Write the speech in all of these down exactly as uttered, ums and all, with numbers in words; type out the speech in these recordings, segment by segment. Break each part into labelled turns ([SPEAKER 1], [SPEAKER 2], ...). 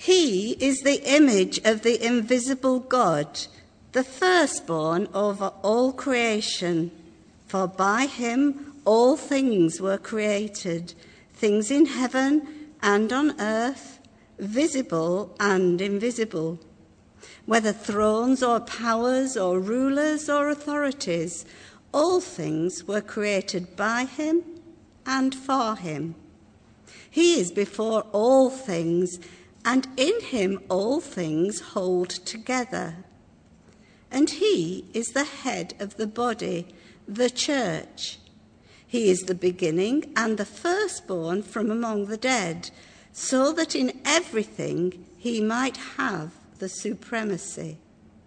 [SPEAKER 1] He is the image of the invisible God, the firstborn over all creation. For by him all things were created, things in heaven and on earth, visible and invisible. Whether thrones or powers or rulers or authorities, all things were created by him and for him. He is before all things, and in him all things hold together. And he is the head of the body, the church. He is the beginning and the firstborn from among the dead, so that in everything he might have the supremacy.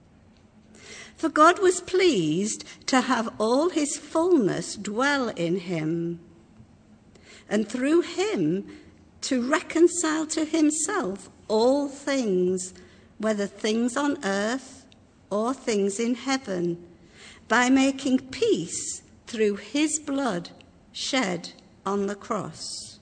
[SPEAKER 1] For God was pleased to have all his fullness dwell in him, and through him to reconcile to himself all things, whether things on earth or things in heaven, by making peace through his blood shed on the cross.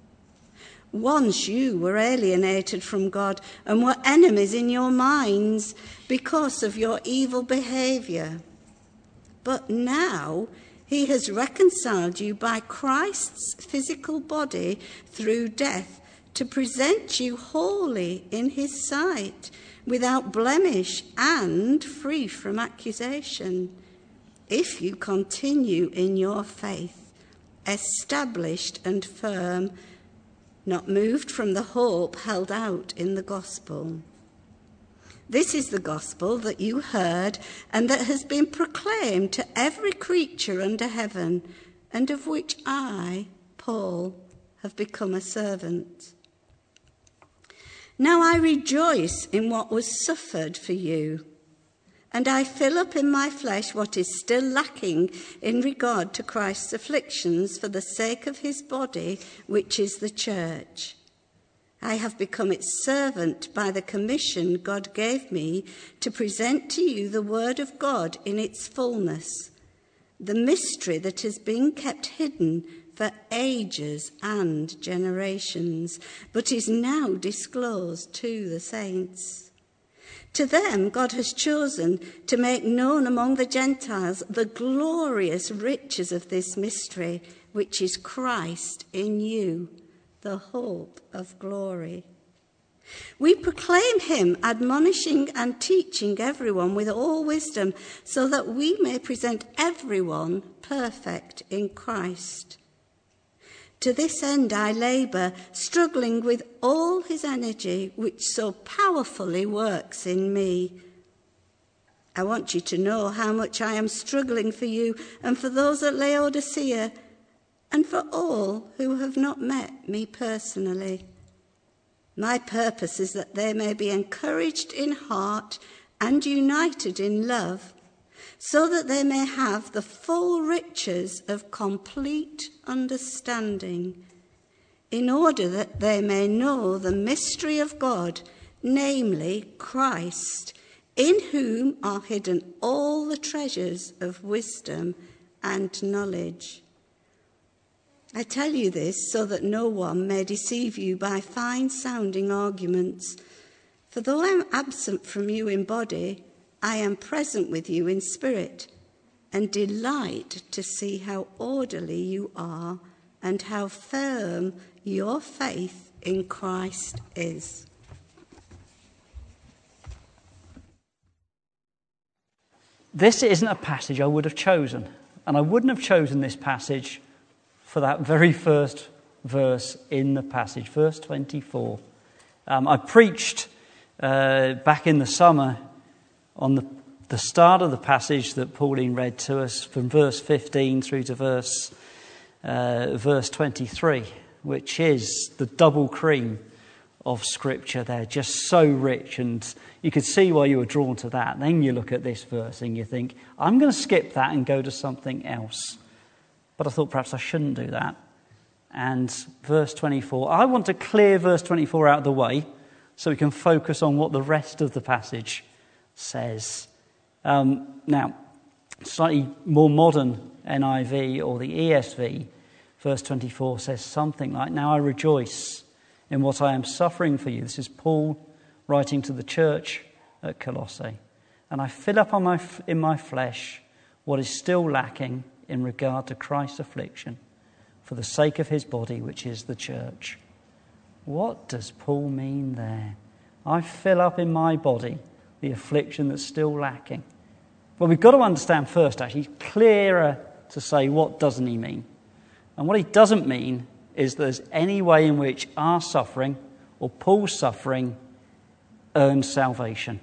[SPEAKER 1] Once you were alienated from God and were enemies in your minds because of your evil behaviour. But now he has reconciled you by Christ's physical body through death to present you holy in his sight, without blemish and free from accusation, if you continue in your faith, established and firm, not moved from the hope held out in the gospel. This is the gospel that you heard and that has been proclaimed to every creature under heaven, and of which I, Paul, have become a servant. Now I rejoice in what was suffered for you, and I fill up in my flesh what is still lacking in regard to Christ's afflictions for the sake of his body, which is the church. I have become its servant by the commission God gave me to present to you the word of God in its fullness, the mystery that has been kept hidden for ages and generations, but is now disclosed to the saints. To them God has chosen to make known among the Gentiles the glorious riches of this mystery, which is Christ in you, the hope of glory. We proclaim him, admonishing and teaching everyone with all wisdom, so that we may present everyone perfect in Christ. To this end I labour, struggling with all his energy, which so powerfully works in me. I want you to know how much I am struggling for you and for those at Laodicea, and for all who have not met me personally. My purpose is that they may be encouraged in heart and united in love, so that they may have the full riches of complete understanding, in order that they may know the mystery of God, namely Christ, in whom are hidden all the treasures of wisdom and knowledge. I tell you this so that no one may deceive you by fine-sounding arguments. For though I am absent from you in body, I am present with you in spirit, and delight to see how orderly you are and how firm your faith in Christ is.
[SPEAKER 2] This isn't a passage I would have chosen, and I wouldn't have chosen this passage for that very first verse in the passage, verse twenty-four. Um, I preached uh, back in the summer on the, the start of the passage that Pauline read to us from verse fifteen through to verse uh, verse twenty-three, which is the double cream of Scripture there, just so rich, and you could see why you were drawn to that. Then you look at this verse and you think, I'm going to skip that and go to something else. But I thought perhaps I shouldn't do that. And verse twenty-four, I want to clear verse twenty-four out of the way so we can focus on what the rest of the passage says. Um, now, slightly more modern N I V or the E S V, verse twenty-four says something like, now I rejoice in what I am suffering for you. This is Paul writing to the church at Colossae. And I fill up on my, in my flesh what is still lacking in regard to Christ's affliction for the sake of his body, which is the church. What does Paul mean there? I fill up in my body the affliction that's still lacking. Well, we've got to understand first, actually, it's clearer to say what doesn't he mean. And what he doesn't mean is there's any way in which our suffering or Paul's suffering earns salvation.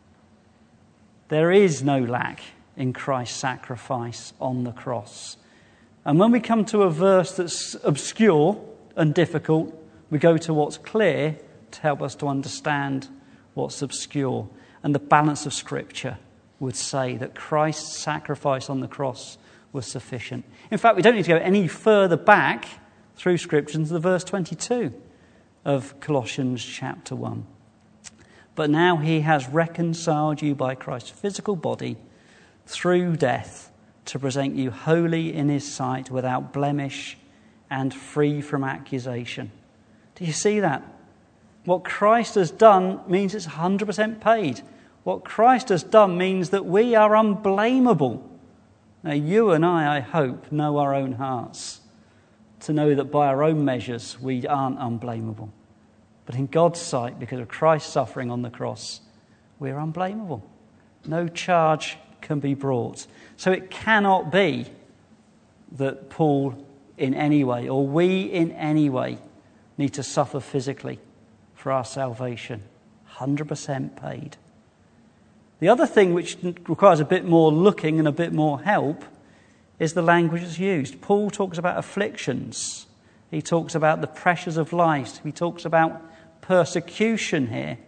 [SPEAKER 2] There is no lack in Christ's sacrifice on the cross. And when we come to a verse that's obscure and difficult, we go to what's clear to help us to understand what's obscure. And the balance of Scripture would say that Christ's sacrifice on the cross was sufficient. In fact, we don't need to go any further back through Scripture to the verse twenty-two of Colossians chapter one. But now he has reconciled you by Christ's physical body through death to present you holy in his sight, without blemish and free from accusation. Do you see that? What Christ has done means it's one hundred percent paid. What Christ has done means that we are unblameable. Now, you and I, I hope, know our own hearts to know that by our own measures we aren't unblameable. But in God's sight, because of Christ's suffering on the cross, we're unblameable. No charge can be brought. So it cannot be that Paul in any way, or we in any way, need to suffer physically for our salvation. one hundred percent paid. The other thing which requires a bit more looking and a bit more help is the language that's used. Paul talks about afflictions. He talks about the pressures of life. He talks about persecution here.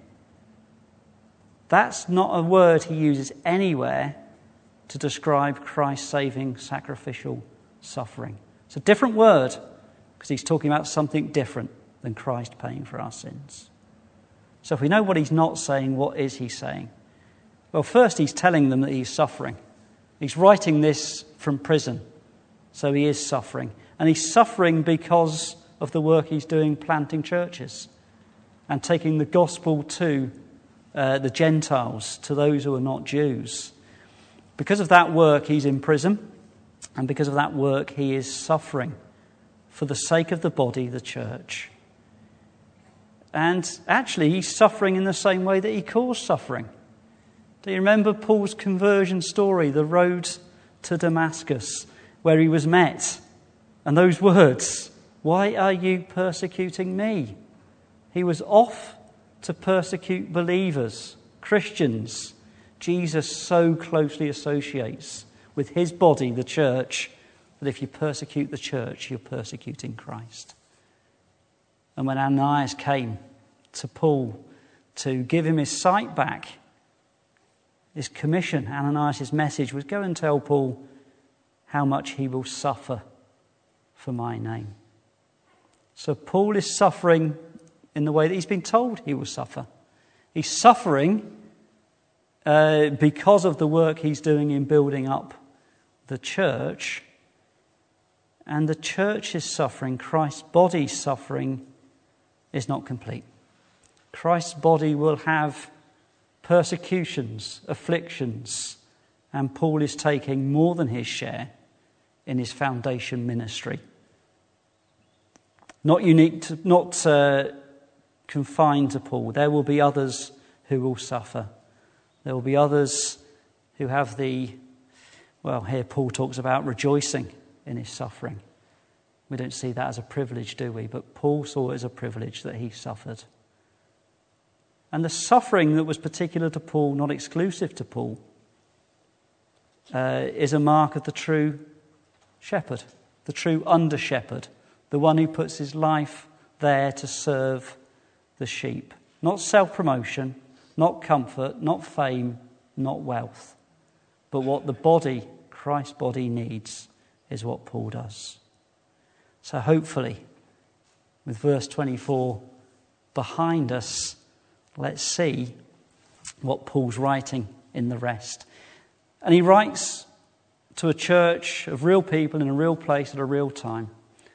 [SPEAKER 2] That's not a word he uses anywhere to describe Christ's saving sacrificial suffering. It's a different word because he's talking about something different than Christ paying for our sins. So if we know what he's not saying, what is he saying? Well, first he's telling them that he's suffering. He's writing this from prison, so he is suffering. And he's suffering because of the work he's doing planting churches and taking the gospel to uh, the Gentiles, to those who are not Jews. Because of that work, he's in prison, and because of that work, he is suffering for the sake of the body, the church. And actually, he's suffering in the same way that he caused suffering. Do you remember Paul's conversion story, the road to Damascus, where he was met? And those words, "Why are you persecuting me?" He was off to persecute believers, Christians. Jesus so closely associates with his body, the church, that if you persecute the church, you're persecuting Christ. And when Ananias came to Paul to give him his sight back, his commission, Ananias' message was, go and tell Paul how much he will suffer for my name. So Paul is suffering in the way that he's been told he will suffer. He's suffering uh, because of the work he's doing in building up the church. And the church is suffering. Christ's body suffering is not complete. Christ's body will have persecutions, afflictions, and Paul is taking more than his share in his foundation ministry. Not unique, to, not uh, confined to Paul. There will be others who will suffer. There will be others who have the, well, here Paul talks about rejoicing in his suffering. We don't see that as a privilege, do we? But Paul saw it as a privilege that he suffered. And the suffering that was particular to Paul, not exclusive to Paul, uh, is a mark of the true shepherd, the true under-shepherd, the one who puts his life there to serve the sheep. Not self-promotion, not comfort, not fame, not wealth. But what the body, Christ's body, needs is what Paul does. So hopefully, with verse twenty-four behind us, let's see what Paul's writing in the rest. And he writes to a church of real people in a real place at a real time.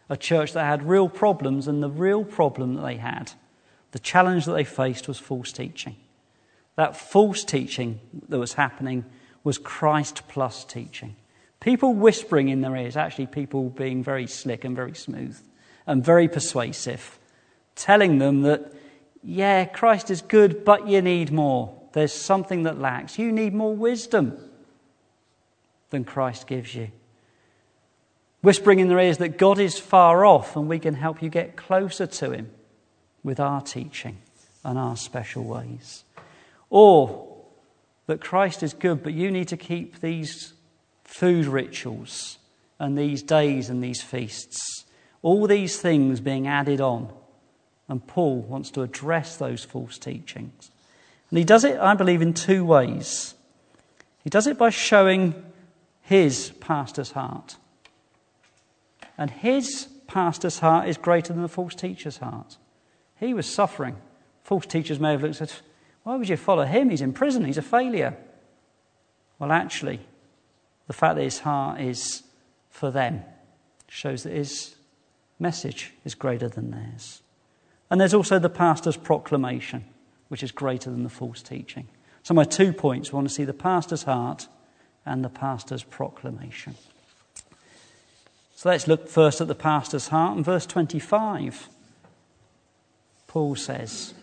[SPEAKER 2] A church that had real problems, and the real problem that they had, the challenge that they faced, was false teaching. That false teaching that was happening was Christ plus teaching. People whispering in their ears, actually people being very slick and very smooth and very persuasive, telling them that, yeah, Christ is good, but you need more. There's something that lacks. You need more wisdom than Christ gives you. Whispering in their ears that God is far off and we can help you get closer to him with our teaching and our special ways. Or that Christ is good, but you need to keep these food rituals and these days and these feasts. All these things being added on. And Paul wants to address those false teachings. And he does it, I believe, in two ways. He does it by showing his pastor's heart. And his pastor's heart is greater than the false teacher's heart. He was suffering. False teachers may have looked at, why would you follow him? He's in prison. He's a failure. Well, actually, the fact that his heart is for them shows that his message is greater than theirs. And there's also the pastor's proclamation, which is greater than the false teaching. So my two points, we want to see the pastor's heart and the pastor's proclamation. So let's look first at the pastor's heart. In verse twenty-five, Paul says,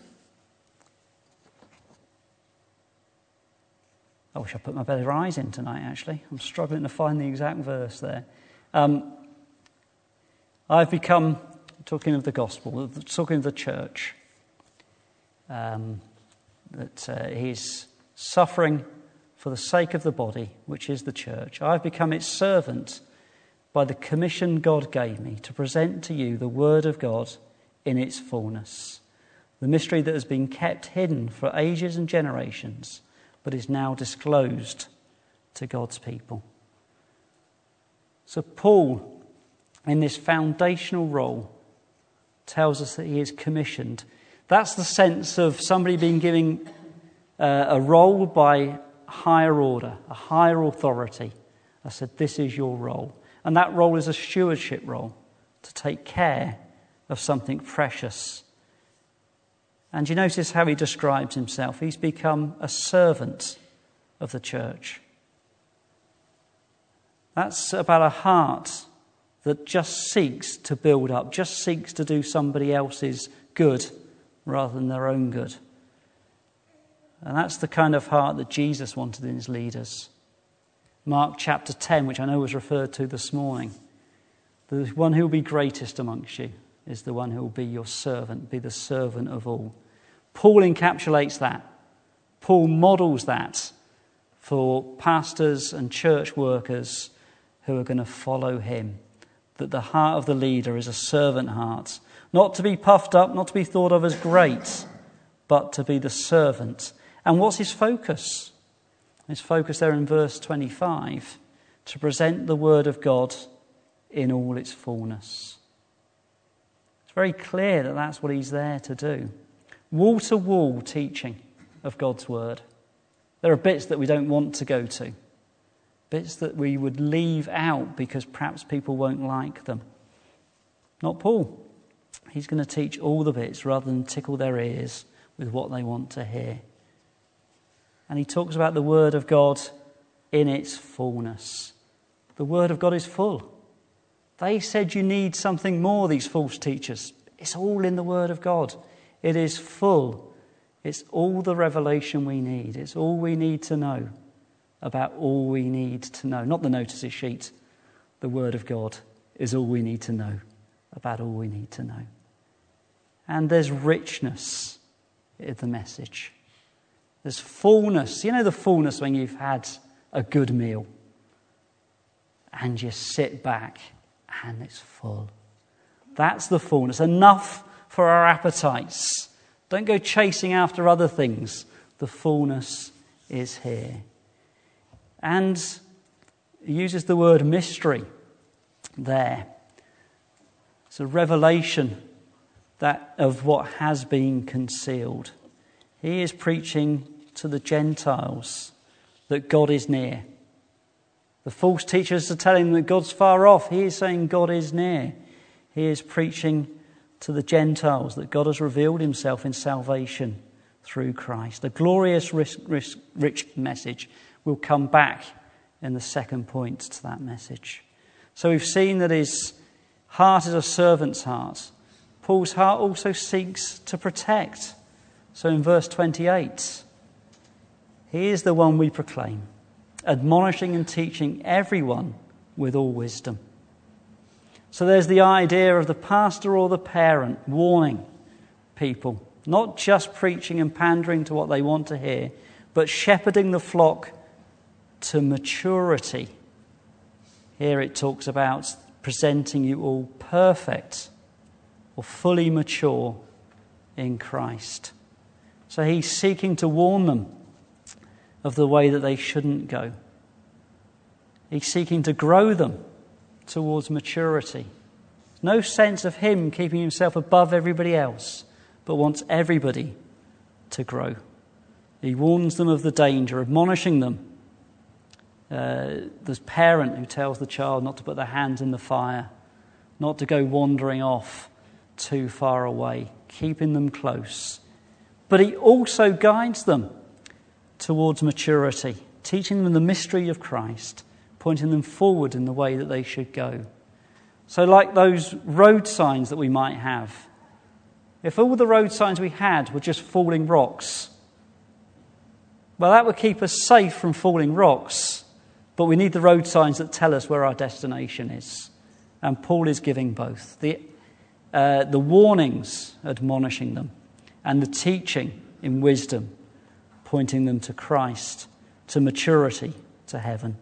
[SPEAKER 2] I wish I put my better eyes in tonight, actually. I'm struggling to find the exact verse there. Um, I've become, talking of the gospel, talking of the church, um, that uh, he's suffering for the sake of the body, which is the church. I've become its servant by the commission God gave me to present to you the word of God in its fullness, the mystery that has been kept hidden for ages and generations, but is now disclosed to God's people. So Paul, in this foundational role, tells us that he is commissioned. That's the sense of somebody being given uh, a role by higher order, a higher authority. I said, this is your role. And that role is a stewardship role, to take care of something precious. And you notice how he describes himself. He's become a servant of the church. That's about a heart that just seeks to build up, just seeks to do somebody else's good rather than their own good. And that's the kind of heart that Jesus wanted in his leaders. Mark chapter ten, which I know was referred to this morning. The one who will be greatest amongst you is the one who will be your servant, be the servant of all. Paul encapsulates that. Paul models that for pastors and church workers who are going to follow him. That the heart of the leader is a servant heart. Not to be puffed up, not to be thought of as great, but to be the servant. And what's his focus? His focus there in verse twenty-five, to present the word of God in all its fullness. It's very clear that that's what he's there to do. Wall-to-wall teaching of God's word. There are bits that we don't want to go to. Bits that we would leave out because perhaps people won't like them. Not Paul. He's going to teach all the bits rather than tickle their ears with what they want to hear. And he talks about the word of God in its fullness. The word of God is full. They said you need something more, these false teachers. It's all in the word of God. It is full. It's all the revelation we need. It's all we need to know about all we need to know. Not the notices sheet. The word of God is all we need to know about all we need to know. And there's richness in the message. There's fullness. You know the fullness when you've had a good meal and you sit back and it's full. That's the fullness. Enough for our appetites. Don't go chasing after other things. The fullness is here. And he uses the word mystery there. It's a revelation that of what has been concealed. He is preaching to the Gentiles that God is near. The false teachers are telling them that God's far off. He is saying God is near. He is preaching to the Gentiles that God has revealed himself in salvation through Christ. A glorious, rich, rich, rich message. We'll come back in the second point to that message. So we've seen that his heart is a servant's heart. Paul's heart also seeks to protect. So in verse twenty-eight, he is the one we proclaim, admonishing and teaching everyone with all wisdom. So there's the idea of the pastor or the parent warning people, not just preaching and pandering to what they want to hear, but shepherding the flock to maturity. Here it talks about presenting you all perfect or fully mature in Christ. So he's seeking to warn them of the way that they shouldn't go. He's seeking to grow them towards maturity. No sense of him keeping himself above everybody else, but wants everybody to grow. He warns them of the danger, admonishing them. Uh, the parent who tells the child not to put their hands in the fire, not to go wandering off too far away, keeping them close. But he also guides them towards maturity, teaching them the mystery of Christ, pointing them forward in the way that they should go. So like those road signs that we might have, if all the road signs we had were just falling rocks, well, that would keep us safe from falling rocks, but we need the road signs that tell us where our destination is. And Paul is giving both. The, uh, the warnings, admonishing them, and the teaching in wisdom, pointing them to Christ, to maturity, to heaven.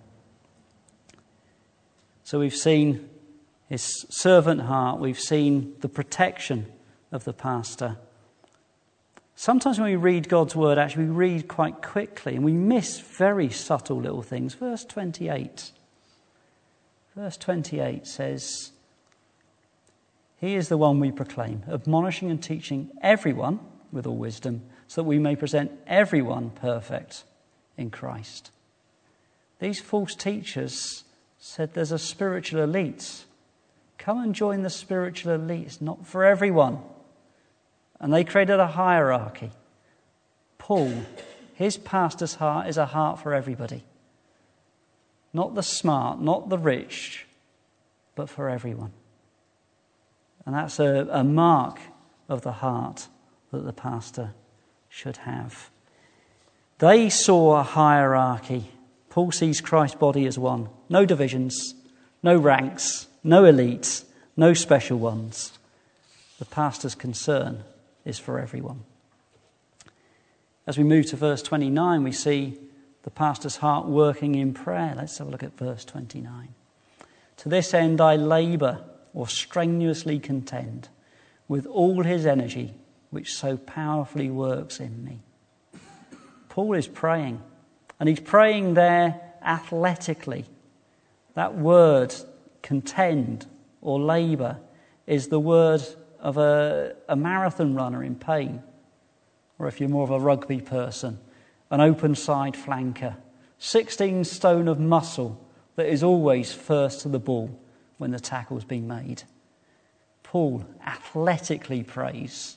[SPEAKER 2] So we've seen his servant heart, we've seen the protection of the pastor. Sometimes when we read God's word, actually we read quite quickly and we miss very subtle little things. Verse twenty-eight. Verse twenty-eight says, he is the one we proclaim, admonishing and teaching everyone with all wisdom, so that we may present everyone perfect in Christ. These false teachers said there's a spiritual elite. Come and join the spiritual elite. It's not for everyone. And they created a hierarchy. Paul, his pastor's heart is a heart for everybody. Not the smart, not the rich, but for everyone. And that's a, a mark of the heart that the pastor should have. They saw a hierarchy. Paul sees Christ's body as one. No divisions, no ranks, no elites, no special ones. The pastor's concern is for everyone. As we move to verse twenty-nine, we see the pastor's heart working in prayer. Let's have a look at verse twenty-nine. To this end I labour or strenuously contend with all his energy, which so powerfully works in me. Paul is praying, and he's praying there athletically. That word, contend or labour, is the word of a, a marathon runner in pain, or if you're more of a rugby person, an open side flanker, sixteen stone of muscle that is always first to the ball when the tackle's been made. Paul athletically prays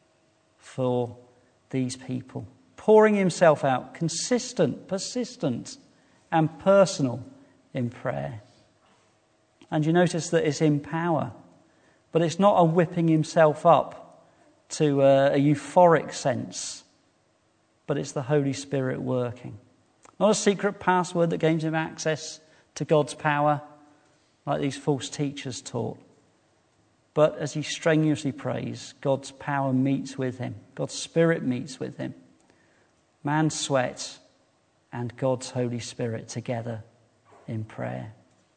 [SPEAKER 2] for these people, pouring himself out, consistent, persistent, and personal in prayer. And you notice that it's in power, but it's not a whipping himself up to a, a euphoric sense, but it's the Holy Spirit working. Not a secret password that gains him access to God's power, like these false teachers taught. But as he strenuously prays, God's power meets with him. God's Spirit meets with him. Man's sweat and God's Holy Spirit together in prayer.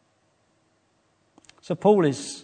[SPEAKER 2] So Paul is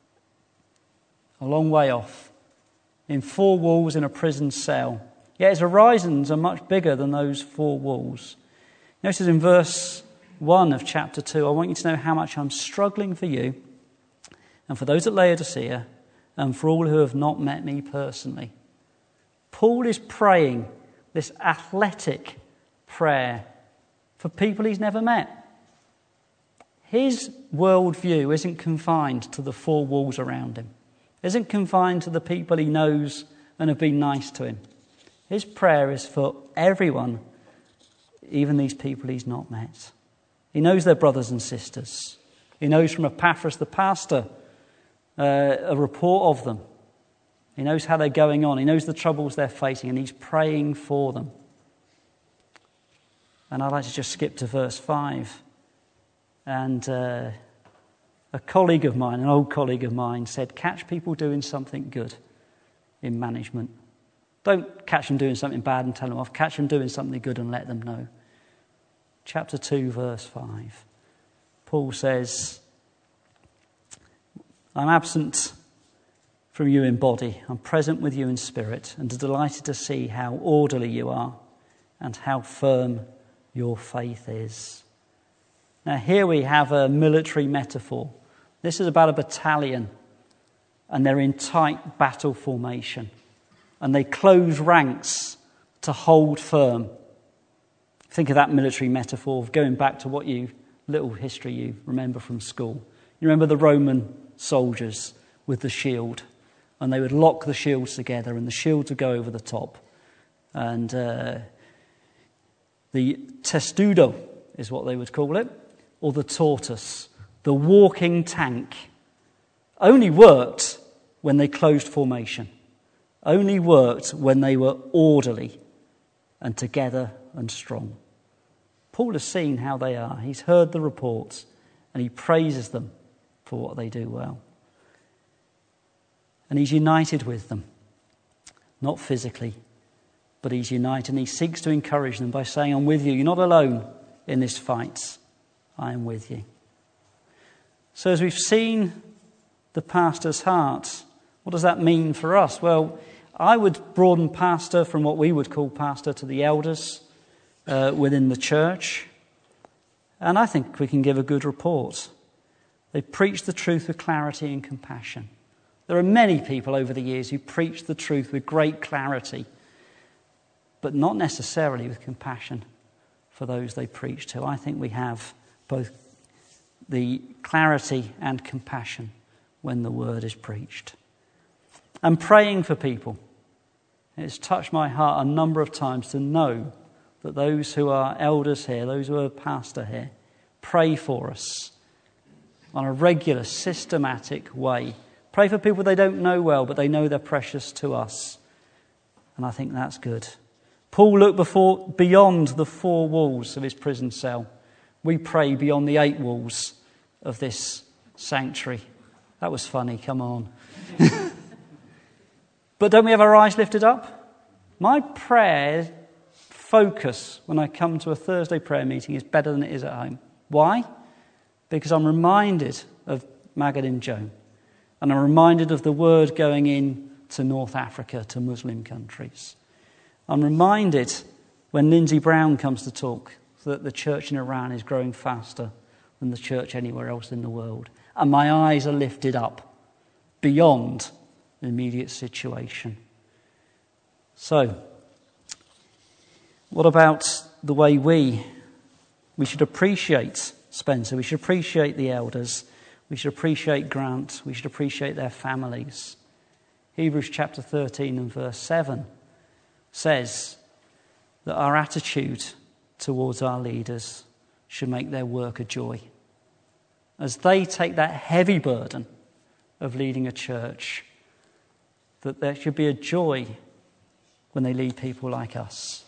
[SPEAKER 2] a long way off, in four walls in a prison cell. Yet his horizons are much bigger than those four walls. Notice in verse one of chapter two, I want you to know how much I'm struggling for you and for those at Laodicea and for all who have not met me personally. Paul is praying this athletic prayer for people he's never met. his worldview isn't confined to the four walls around him, isn't confined to the people he knows and have been nice to him. His prayer is for everyone, even these people he's not met. He knows their brothers and sisters. He knows from Epaphras the pastor uh, a report of them. He knows how they're going on. He knows the troubles they're facing, and he's praying for them. And I'd like to just skip to verse five. And uh, a colleague of mine, an old colleague of mine, said, catch people doing something good in management. Don't catch them doing something bad and tell them off. Catch them doing something good and let them know. Chapter two, verse five. Paul says, I'm absent from you in body. I'm present with you in spirit, and delighted to see how orderly you are and how firm your faith is. Now here we have a military metaphor. This is about a battalion, and they're in tight battle formation, and they close ranks to hold firm. Think of that military metaphor, going back to what you little history you remember from school. You remember the Roman soldiers with the shield, and they would lock the shields together, and the shields would go over the top. And uh, the testudo is what they would call it, or the tortoise, the walking tank, only worked when they closed formation, only worked when they were orderly and together and strong. Paul has seen how they are. He's heard the reports, and he praises them for what they do well. And he's united with them, not physically, but he's united, and he seeks to encourage them by saying, I'm with you. You're not alone in this fight. I am with you. So as we've seen the pastor's heart, what does that mean for us? Well, I would broaden pastor from what we would call pastor to the elders uh, within the church. And I think we can give a good report. They preach the truth with clarity and compassion. There are many people over the years who preach the truth with great clarity, but not necessarily with compassion for those they preach to. I think we have both the clarity and compassion when the word is preached. And praying for people. It's touched my heart a number of times to know that those who are elders here, those who are pastor here, pray for us on a regular, systematic way. Pray for people they don't know well, but they know they're precious to us. And I think that's good. Paul looked before, beyond the four walls of his prison cell. We pray beyond the eight walls of this sanctuary. That was funny, come on. But don't we have our eyes lifted up? My prayer focus when I come to a Thursday prayer meeting is better than it is at home. Why? Because I'm reminded of Magadan Joan. And I'm reminded of the word going in to North Africa, to Muslim countries. I'm reminded when Lindsay Brown comes to talk that the church in Iran is growing faster than the church anywhere else in the world. And my eyes are lifted up beyond the immediate situation. So, what about the way we, we should appreciate Spencer, we should appreciate the elders, we should appreciate Grant, we should appreciate their families. Hebrews chapter thirteen and verse seven says that our attitude towards our leaders should make their work a joy. As they take that heavy burden of leading a church, that there should be a joy when they lead people like us.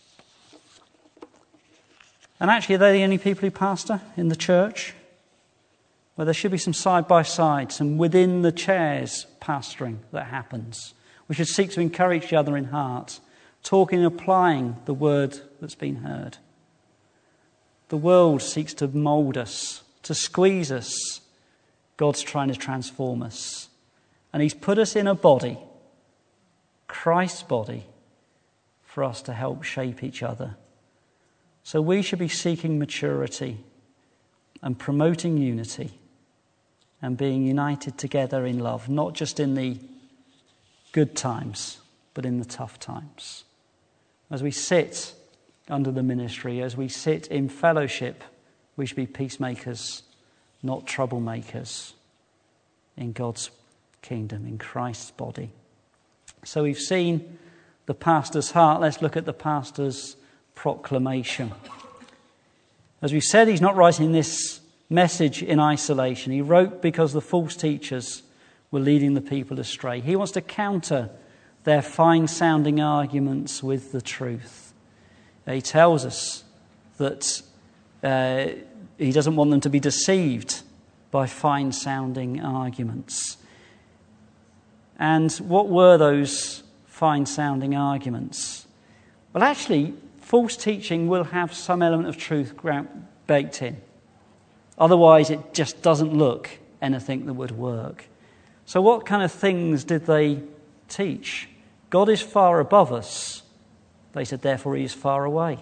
[SPEAKER 2] And actually, are they the only people who pastor in the church? Well, there should be some side-by-side, some within the chairs pastoring that happens. We should seek to encourage each other in heart, talking and applying the word that's been heard. The world seeks to mould us, to squeeze us. God's trying to transform us. And he's put us in a body, Christ's body, for us to help shape each other. So we should be seeking maturity and promoting unity and being united together in love, not just in the good times, but in the tough times. As we sit under the ministry, as we sit in fellowship, we should be peacemakers not troublemakers in God's kingdom, in Christ's body. So we've seen the pastor's heart. Let's look at the pastor's proclamation. As we said, he's not writing this message in isolation. He wrote because the false teachers were leading the people astray. He wants to counter their fine-sounding arguments with the truth. He tells us that uh, he doesn't want them to be deceived by fine-sounding arguments. And what were those fine-sounding arguments? Well, actually, false teaching will have some element of truth baked in. Otherwise, it just doesn't look anything that would work. So what kind of things did they teach? God is far above us. They said, therefore he is far away.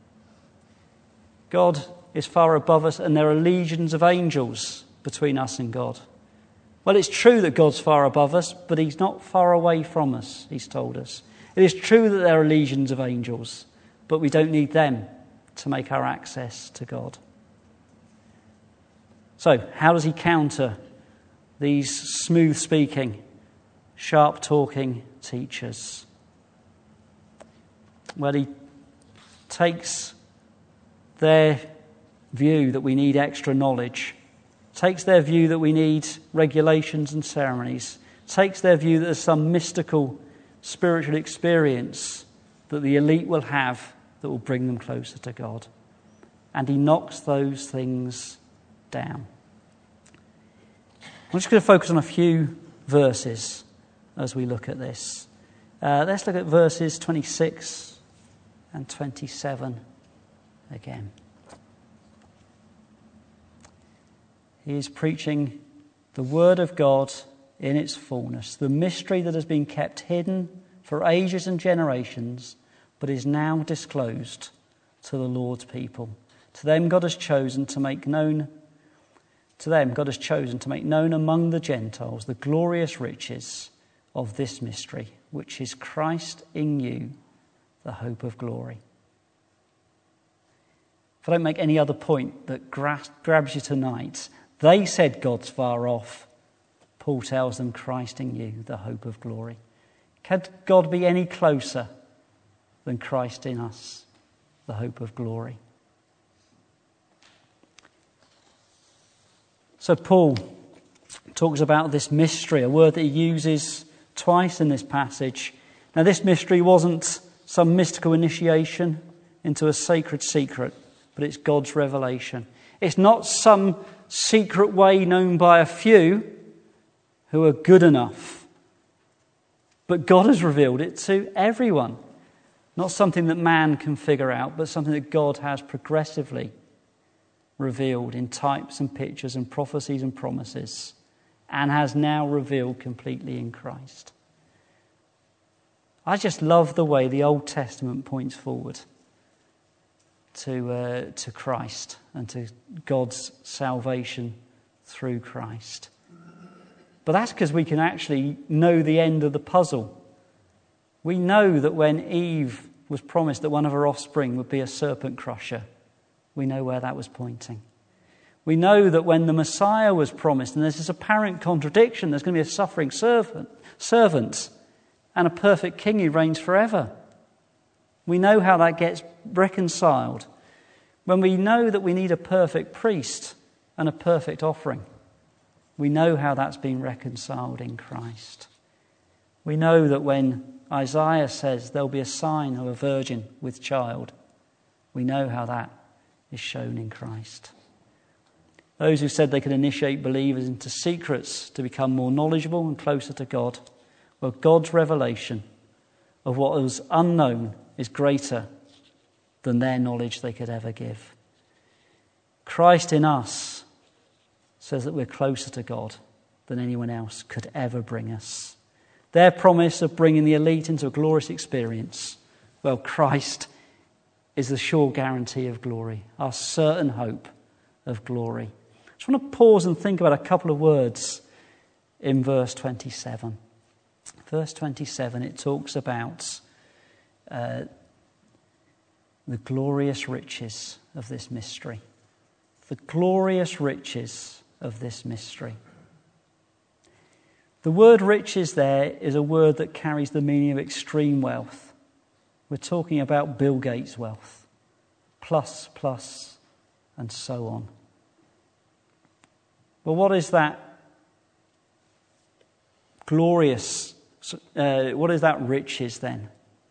[SPEAKER 2] God is far above us, and there are legions of angels between us and God. Well, it's true that God's far above us, but he's not far away from us, he's told us. It is true that there are legions of angels, but we don't need them to make our access to God. So, how does he counter these smooth-speaking, sharp-talking teachers? Well, he takes their view that we need extra knowledge, takes their view that we need regulations and ceremonies, takes their view that there's some mystical spiritual experience that the elite will have that will bring them closer to God. And he knocks those things down. I'm just going to focus on a few verses as we look at this. Uh, let's look at verses twenty-six and twenty-seven again. He is preaching the word of God in its fullness, the mystery that has been kept hidden for ages and generations, but is now disclosed to the Lord's people. To them God has chosen to make known, to them God has chosen to make known among the Gentiles the glorious riches of this mystery, which is Christ in you, the hope of glory. If I don't make any other point that grabs you tonight, they said God's far off. Paul tells them Christ in you, the hope of glory. Can God be any closer than Christ in us, the hope of glory? So Paul talks about this mystery, a word that he uses twice in this passage. Now, this mystery wasn't some mystical initiation into a sacred secret, but it's God's revelation. It's not some secret way known by a few who are good enough, but God has revealed it to everyone. Not something that man can figure out, but something that God has progressively revealed in types and pictures and prophecies and promises, and has now revealed completely in Christ. I just love the way the Old Testament points forward to uh, to Christ and to God's salvation through Christ. But that's because we can actually know the end of the puzzle. We know that when Eve was promised that one of her offspring would be a serpent crusher, we know where that was pointing. We know that when the Messiah was promised, and there's this apparent contradiction, there's going to be a suffering servant, servant and a perfect king who reigns forever. We know how that gets reconciled when we know that we need a perfect priest and a perfect offering. We know how that's been reconciled in Christ. We know that when Isaiah says there'll be a sign of a virgin with child, we know how that is shown in Christ. Those who said they could initiate believers into secrets to become more knowledgeable and closer to God, well, God's revelation of what was unknown is greater than their knowledge they could ever give. Christ in us says that we're closer to God than anyone else could ever bring us. Their promise of bringing the elite into a glorious experience, well, Christ is the sure guarantee of glory, our certain hope of glory. I just want to pause and think about a couple of words in verse twenty-seven. Verse twenty-seven, it talks about uh, the glorious riches of this mystery. The glorious riches of this mystery. The word riches there is a word that carries the meaning of extreme wealth. We're talking about Bill Gates' wealth. Plus, plus, and so on. Well, what is that glorious, uh, what is that riches then?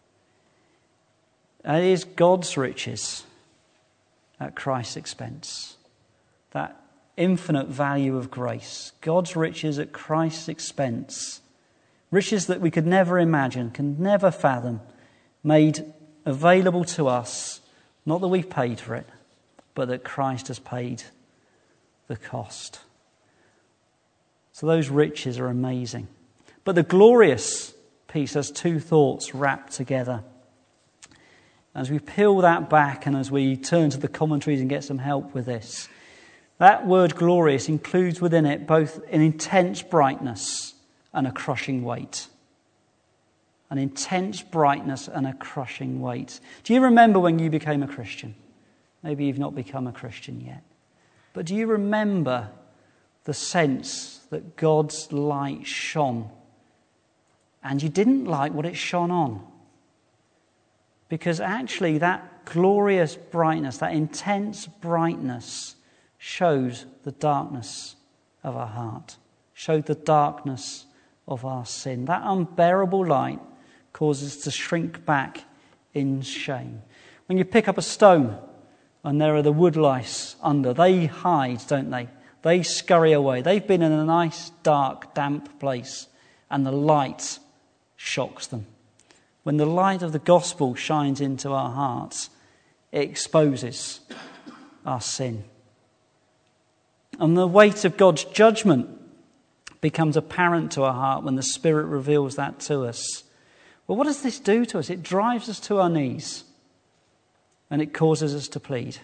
[SPEAKER 2] It is God's riches at Christ's expense. That infinite value of grace. God's riches at Christ's expense. Riches that we could never imagine, can never fathom, made available to us, not that we've paid for it, but that Christ has paid the cost. So those riches are amazing. But the glorious piece has two thoughts wrapped together. As we peel that back and as we turn to the commentaries and get some help with this, that word glorious includes within it both an intense brightness and a crushing weight. An intense brightness and a crushing weight. Do you remember when you became a Christian? Maybe you've not become a Christian yet. But do you remember the sense that God's light shone and you didn't like what it shone on? Because actually that glorious brightness, that intense brightness shows the darkness of our heart, showed the darkness of our sin. That unbearable light causes us to shrink back in shame. When you pick up a stone and there are the wood lice under, they hide, don't they? They scurry away. They've been in a nice, dark, damp place and the light shocks them. When the light of the gospel shines into our hearts, it exposes our sin. And the weight of God's judgment becomes apparent to our heart when the Spirit reveals that to us. Well, what does this do to us? It drives us to our knees and it causes us to plead.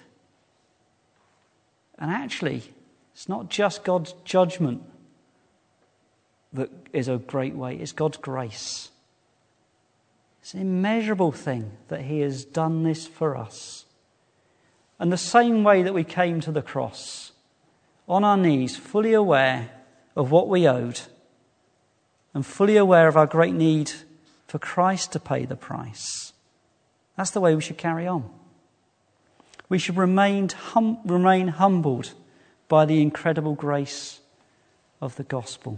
[SPEAKER 2] And actually, it's not just God's judgment that is a great weight, it's God's grace. It's an immeasurable thing that he has done this for us. And the same way that we came to the cross, on our knees, fully aware of what we owed and fully aware of our great need for Christ to pay the price. That's the way we should carry on. We should remain, hum- remain humbled by the incredible grace of the gospel.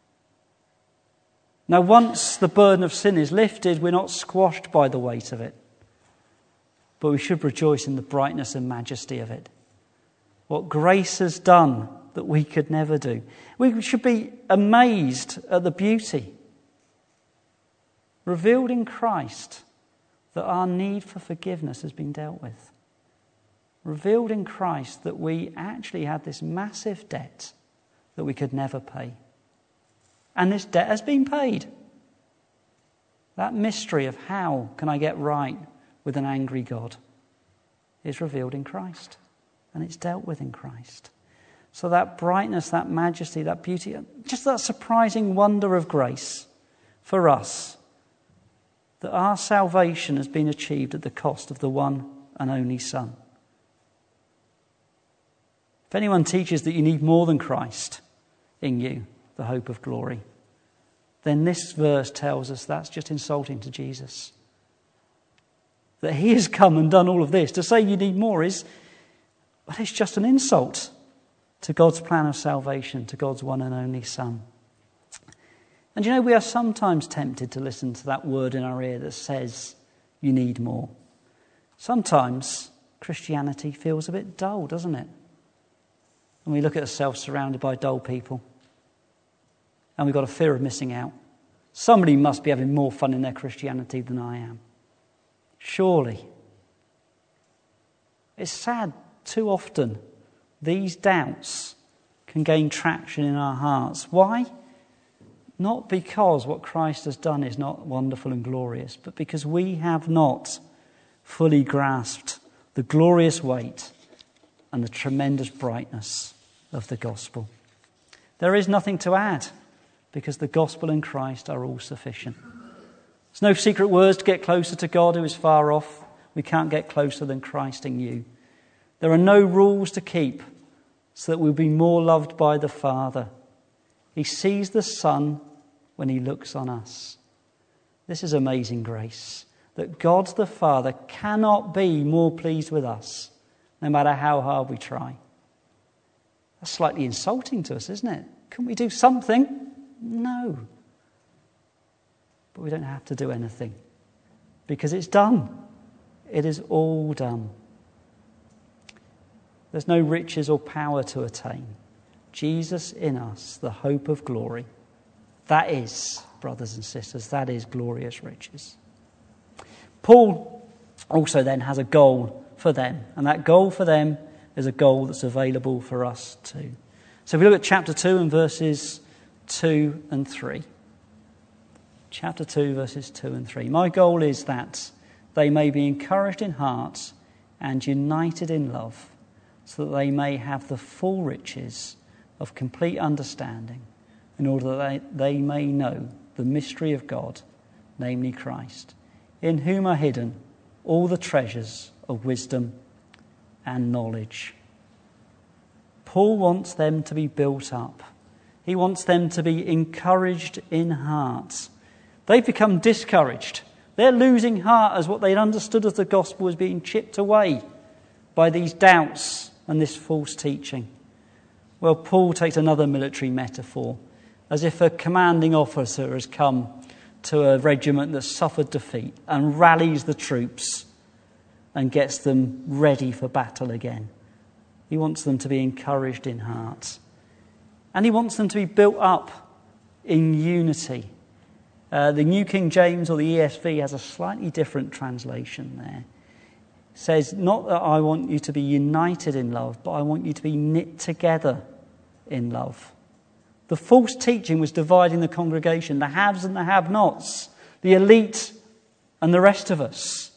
[SPEAKER 2] Now, once the burden of sin is lifted, we're not squashed by the weight of it, but we should rejoice in the brightness and majesty of it. What grace has done that we could never do. We should be amazed at the beauty revealed in Christ, that our need for forgiveness has been dealt with. Revealed in Christ that we actually had this massive debt that we could never pay. And this debt has been paid. That mystery of how can I get right with an angry God is revealed in Christ. And it's dealt with in Christ. So that brightness, that majesty, that beauty, just that surprising wonder of grace for us, that our salvation has been achieved at the cost of the one and only Son. If anyone teaches that you need more than Christ in you, the hope of glory, then this verse tells us that's just insulting to Jesus. That he has come and done all of this. To say you need more is, well, it's just an insult to God's plan of salvation, to God's one and only Son. And you know, we are sometimes tempted to listen to that word in our ear that says you need more. Sometimes Christianity feels a bit dull, doesn't it? And we look at ourselves surrounded by dull people. And we've got a fear of missing out. Somebody must be having more fun in their Christianity than I am. Surely. It's sad, too often, these doubts can gain traction in our hearts. Why? Not because what Christ has done is not wonderful and glorious, but because we have not fully grasped the glorious weight and the tremendous brightness of the gospel. There is nothing to add, because the gospel and Christ are all sufficient. There's no secret words to get closer to God who is far off. We can't get closer than Christ in you. There are no rules to keep so that we'll be more loved by the Father. He sees the Son when he looks on us. This is amazing grace, that God the Father cannot be more pleased with us, no matter how hard we try. That's slightly insulting to us, isn't it? Can we do something? No. But we don't have to do anything, because it's done. It is all done. There's no riches or power to attain. Jesus in us, the hope of glory. That is, brothers and sisters, that is glorious riches. Paul also then has a goal for them, and that goal for them is a goal that's available for us too. So if we look at chapter two and verses two and three. Chapter two, verses two and three. My goal is that they may be encouraged in heart and united in love, so that they may have the full riches of complete understanding, in order that they, they may know the mystery of God, namely Christ, in whom are hidden all the treasures of wisdom and knowledge. Paul wants them to be built up. He wants them to be encouraged in heart. They've become discouraged. They're losing heart as what they'd understood as the gospel was being chipped away by these doubts and this false teaching. Well, Paul takes another military metaphor, as if a commanding officer has come to a regiment that's suffered defeat and rallies the troops and gets them ready for battle again. He wants them to be encouraged in heart. And he wants them to be built up in unity. Uh, the New King James or the E S V has a slightly different translation there. It says, not that I want you to be united in love, but I want you to be knit together in love. The false teaching was dividing the congregation, the haves and the have-nots, the elite and the rest of us.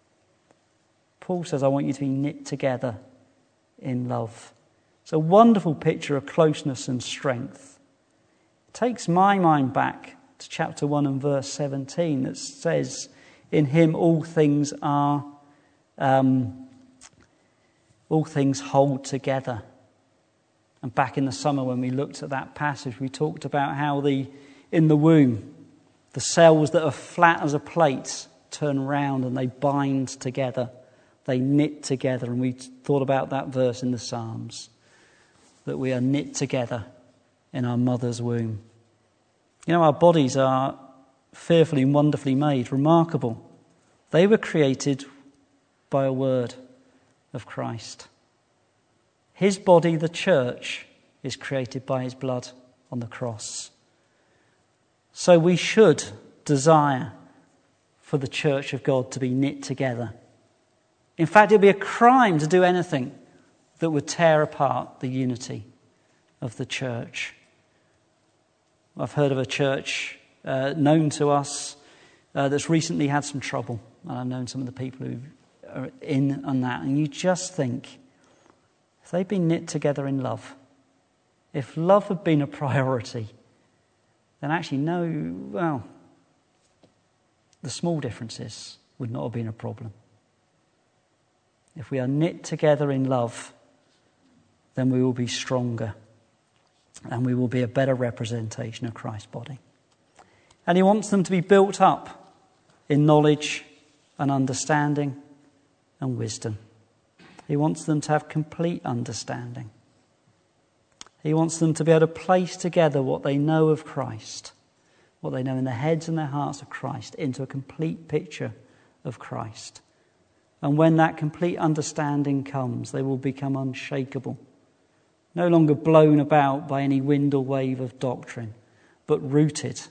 [SPEAKER 2] Paul says, I want you to be knit together in love. It's a wonderful picture of closeness and strength. It takes my mind back to chapter one and verse seventeen that says, in him all things are, um, all things hold together. And back in the summer when we looked at that passage, we talked about how the in the womb, the cells that are flat as a plate turn round and they bind together. They knit together. And we thought about that verse in the Psalms, that we are knit together in our mother's womb. You know, our bodies are fearfully and wonderfully made, remarkable. They were created by a word of Christ. His body, the church, is created by his blood on the cross. So we should desire for the church of God to be knit together. In fact, it would be a crime to do anything that would tear apart the unity of the church. I've heard of a church uh, known to us uh, that's recently had some trouble. And I've known some of the people who are in on that. And you just think, if they'd been knit together in love, if love had been a priority, then actually no, well, the small differences would not have been a problem. If we are knit together in love, then we will be stronger and we will be a better representation of Christ's body. And he wants them to be built up in knowledge and understanding and wisdom. He wants them to have complete understanding. He wants them to be able to place together what they know of Christ, what they know in their heads and their hearts of Christ, into a complete picture of Christ. And when that complete understanding comes, they will become unshakable, no longer blown about by any wind or wave of doctrine, but rooted.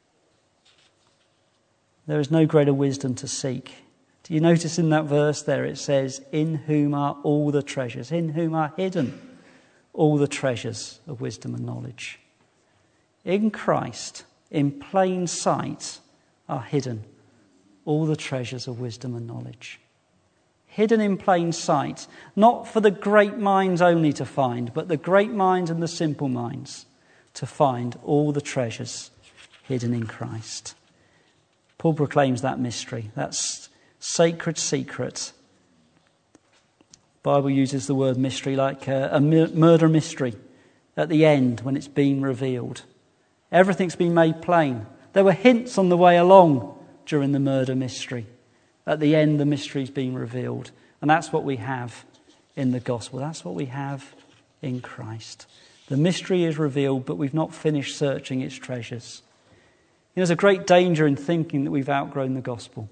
[SPEAKER 2] There is no greater wisdom to seek. Do you notice in that verse there it says, in whom are all the treasures, in whom are hidden all the treasures of wisdom and knowledge. In Christ, in plain sight, are hidden all the treasures of wisdom and knowledge. Hidden in plain sight, not for the great minds only to find, but the great minds and the simple minds to find all the treasures hidden in Christ. Paul proclaims that mystery, that's sacred secret. Bible uses the word mystery like a, a murder mystery at the end when it's been revealed. Everything's been made plain. There were hints on the way along during the murder mystery. At the end, the mystery's been revealed. And that's what we have in the gospel. That's what we have in Christ. The mystery is revealed, but we've not finished searching its treasures. There's a great danger in thinking that we've outgrown the gospel.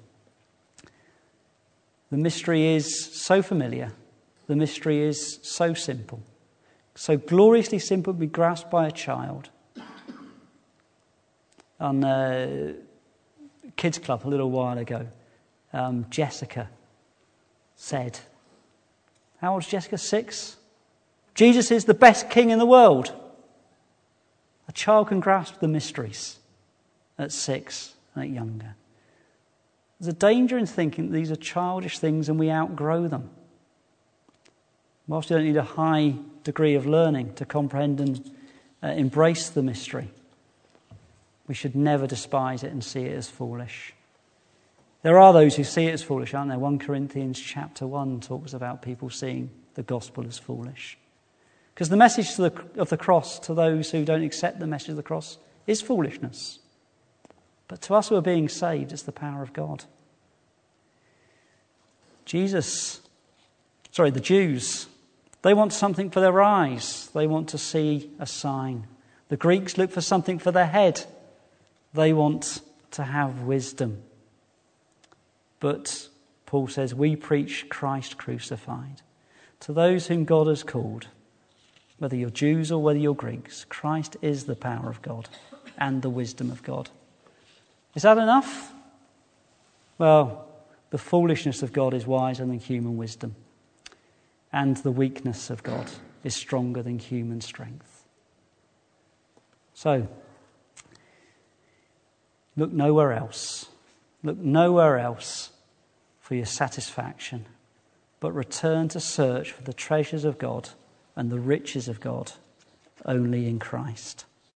[SPEAKER 2] The mystery is so familiar. The mystery is so simple. So gloriously simple to be grasped by a child. On uh, Kids Club a little while ago, um, Jessica said, how old is Jessica? Six? Jesus is the best king in the world. A child can grasp the mysteries at six and at younger. There's a danger in thinking that these are childish things and we outgrow them. Whilst you don't need a high degree of learning to comprehend and uh, embrace the mystery, we should never despise it and see it as foolish. There are those who see it as foolish, aren't there? First Corinthians chapter one talks about people seeing the gospel as foolish. Because the message to the, of the cross to those who don't accept the message of the cross is foolishness. But to us who are being saved, it's the power of God. Jesus, sorry, the Jews, they want something for their eyes. They want to see a sign. The Greeks look for something for their head. They want to have wisdom. But Paul says, we preach Christ crucified. To those whom God has called, whether you're Jews or whether you're Greeks, Christ is the power of God and the wisdom of God. Is that enough? Well, the foolishness of God is wiser than human wisdom. And the weakness of God is stronger than human strength. So, look nowhere else. Look nowhere else for your satisfaction, but return to search for the treasures of God and the riches of God only in Christ.